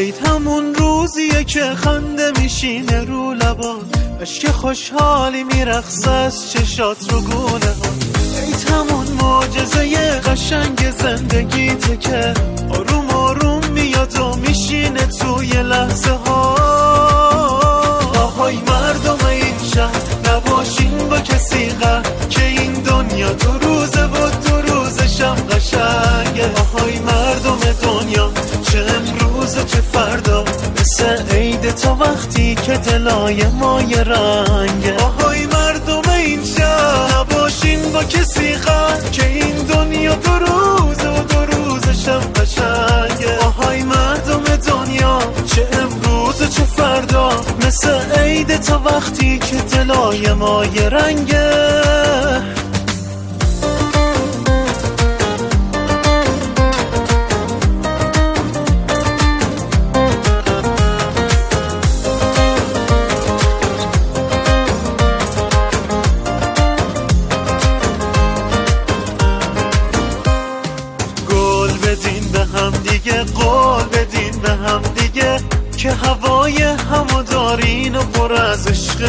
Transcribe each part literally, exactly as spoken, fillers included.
عید همون روزیه که خنده میشینه رو لبات، عشق خوشحالی میرقصه از چشات رو گونه ها. عید همون معجزه قشنگ زندگیته که آروم آروم میاد و میشینه توی لحظه ها. آهای مردم این شهر نباشین با کسی غر، که این دنیا دو روزه و دو روزشم قشنگه. آهای مردم دنیا چه امروز چه فردا، مثل عید تا وقتی که دلای ما یه رنگه. آهای مردم این شهر نباشین با کسی غر، که این دنیا دو روزه و دو روزشم قشنگه. آهای مردم دنیا چه امروز چه فردا، مثل عید تا وقتی که دلای ما یه رنگه. قول بدین به هم دیگه که هوای همو دارین و پر از عشق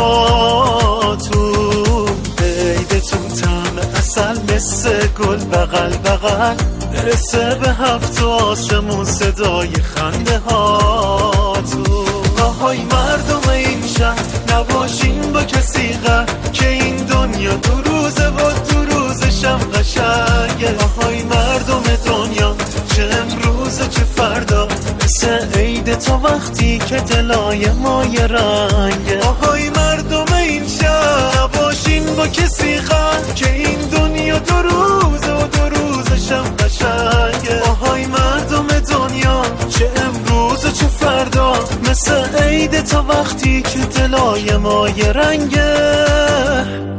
دلاتون. عیدتون طعم عسل مثل گل بغل بغل، برسه به هفت و آسمون صدای خنده هاتون. آهای مردم این شهر نباشین با کسی غر، که این دنیا دو روزه و دو روزشم قشنگه. آهای مردم دنیا چه امروز چه فردا، مثل عید تا وقتی که دلای ما یه رنگه. آهای مردم این شهر نباشین با کسی غر، که این دنیا دو روزه و دو روزشم قشنگه. آهای مردم دنیا چه امروز چه فردا، مثل عید تا وقتی که دلای ما یه رنگه.